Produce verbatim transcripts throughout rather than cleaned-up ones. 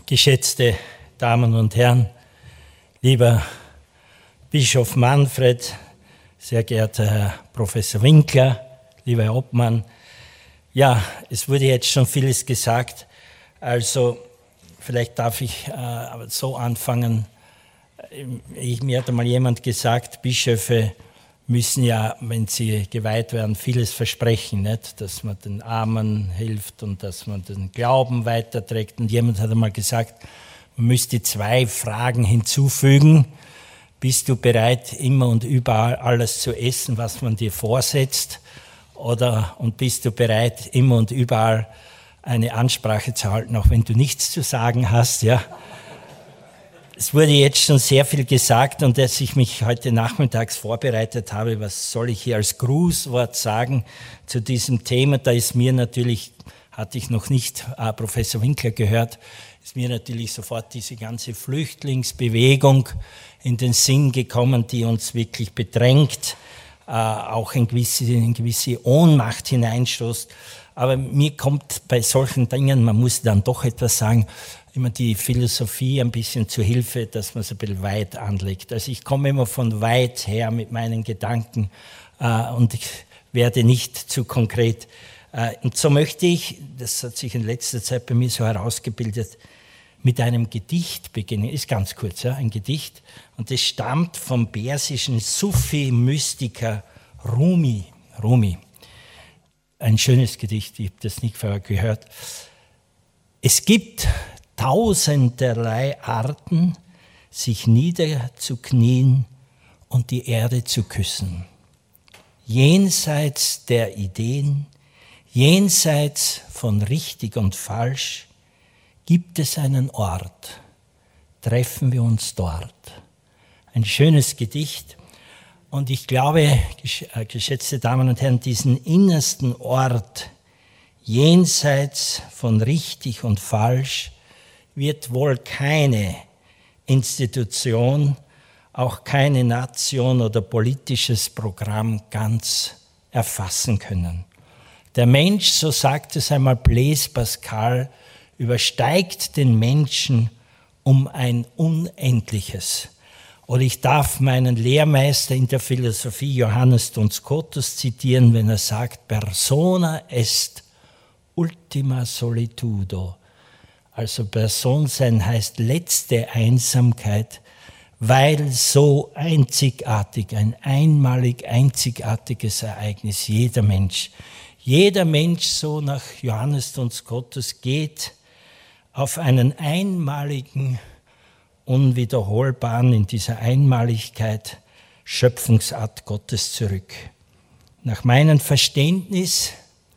Geschätzte Damen und Herren, lieber Bischof Manfred, sehr geehrter Herr Professor Winkler, lieber Herr Obmann. Ja, es wurde jetzt schon vieles gesagt, also vielleicht darf ich äh, so anfangen. Ich, mir hat einmal jemand gesagt, Bischöfe müssen ja, wenn sie geweiht werden, vieles versprechen, nicht? Dass man den Armen hilft und dass man den Glauben weiterträgt. Und jemand hat einmal gesagt, man müsste zwei Fragen hinzufügen. Bist du bereit, immer und überall alles zu essen, was man dir vorsetzt? Oder, und bist du bereit, immer und überall eine Ansprache zu halten, auch wenn du nichts zu sagen hast, ja? Es wurde jetzt schon sehr viel gesagt und als ich mich heute nachmittags vorbereitet habe, was soll ich hier als Grußwort sagen zu diesem Thema, da ist mir natürlich, hatte ich noch nicht äh, Professor Winkler gehört, ist mir natürlich sofort diese ganze Flüchtlingsbewegung in den Sinn gekommen, die uns wirklich bedrängt, äh, auch in gewisse, in gewisse Ohnmacht hineinstoßt. Aber mir kommt bei solchen Dingen, man muss dann doch etwas sagen, immer die Philosophie ein bisschen zu Hilfe, dass man es ein bisschen weit anlegt. Also ich komme immer von weit her mit meinen Gedanken äh, und ich werde nicht zu konkret. Äh, und so möchte ich, das hat sich in letzter Zeit bei mir so herausgebildet, mit einem Gedicht beginnen. Ist ganz kurz, ja, ein Gedicht. Und das stammt vom persischen Sufi-Mystiker Rumi. Rumi. Ein schönes Gedicht, ich habe das nicht vorher gehört. Es gibt tausenderlei Arten, sich niederzuknien und die Erde zu küssen. Jenseits der Ideen, jenseits von richtig und falsch, gibt es einen Ort. Treffen wir uns dort. Ein schönes Gedicht. Und ich glaube, geschätzte Damen und Herren, diesen innersten Ort, jenseits von richtig und falsch, wird wohl keine Institution, auch keine Nation oder politisches Programm ganz erfassen können. Der Mensch, so sagt es einmal Blaise Pascal, übersteigt den Menschen um ein Unendliches. Oder ich darf meinen Lehrmeister in der Philosophie, Johannes Duns Scotus, zitieren, wenn er sagt, persona est ultima solitudo. Also Person sein heißt letzte Einsamkeit, weil so einzigartig, ein einmalig einzigartiges Ereignis, jeder Mensch. Jeder Mensch, so nach Johannes Duns Scotus, geht auf einen einmaligen, unwiederholbaren, in dieser Einmaligkeit Schöpfungsart Gottes zurück. Nach meinem Verständnis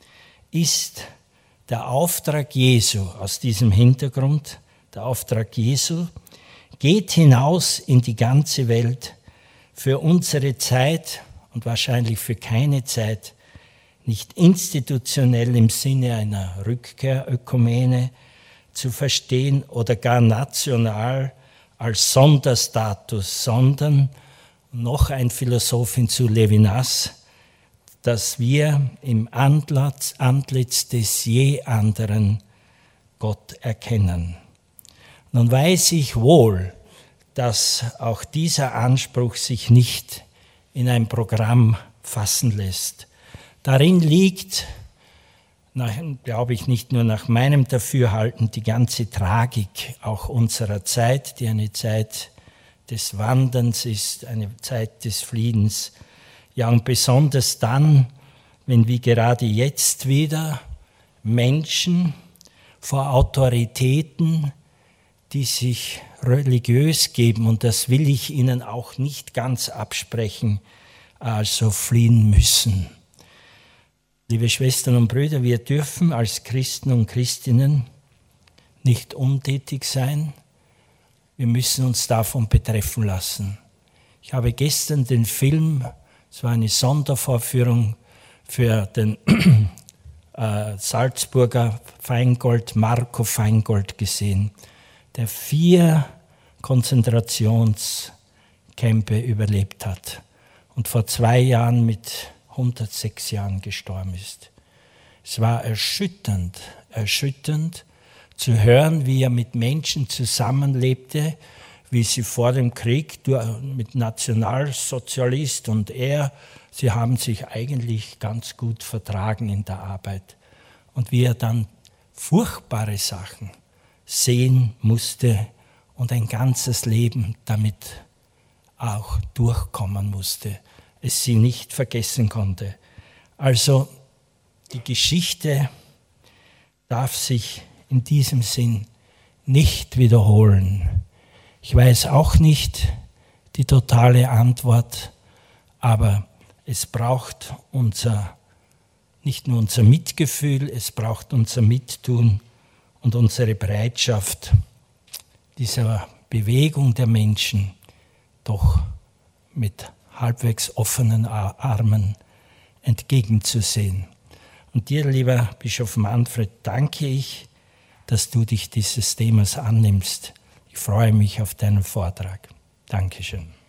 ist der Auftrag Jesu aus diesem Hintergrund, der Auftrag Jesu, geht hinaus in die ganze Welt für unsere Zeit und wahrscheinlich für keine Zeit, nicht institutionell im Sinne einer Rückkehrökumene zu verstehen oder gar national als Sonderstatus, sondern noch ein Philosoph hinzu, Levinas, dass wir im Antlitz, Antlitz des je anderen Gott erkennen. Nun weiß ich wohl, dass auch dieser Anspruch sich nicht in ein Programm fassen lässt. Darin liegt, nach, glaube ich, nicht nur nach meinem Dafürhalten, die ganze Tragik auch unserer Zeit, die eine Zeit des Wanderns ist, eine Zeit des Friedens. Ja, und besonders dann, wenn wie gerade jetzt wieder Menschen vor Autoritäten, die sich religiös geben, und das will ich ihnen auch nicht ganz absprechen, also fliehen müssen. Liebe Schwestern und Brüder, wir dürfen als Christen und Christinnen nicht untätig sein. Wir müssen uns davon betreffen lassen. Ich habe gestern den Film, es war eine Sondervorführung für den äh, Salzburger Feingold, Marco Feingold gesehen, der vier Konzentrationscampe überlebt hat und vor zwei Jahren mit hundertsechs Jahren gestorben ist. Es war erschütternd, erschütternd zu hören, wie er mit Menschen zusammenlebte, wie sie vor dem Krieg mit Nationalsozialist und er, sie haben sich eigentlich ganz gut vertragen in der Arbeit. Und wie er dann furchtbare Sachen sehen musste und ein ganzes Leben damit auch durchkommen musste, es sie nicht vergessen konnte. Also die Geschichte darf sich in diesem Sinn nicht wiederholen. Ich weiß auch nicht die totale Antwort, aber es braucht unser, nicht nur unser Mitgefühl, es braucht unser Mittun und unsere Bereitschaft, dieser Bewegung der Menschen doch mit halbwegs offenen Armen entgegenzusehen. Und dir, lieber Bischof Manfred, danke ich, dass du dich dieses Themas annimmst. Ich freue mich auf deinen Vortrag. Dankeschön.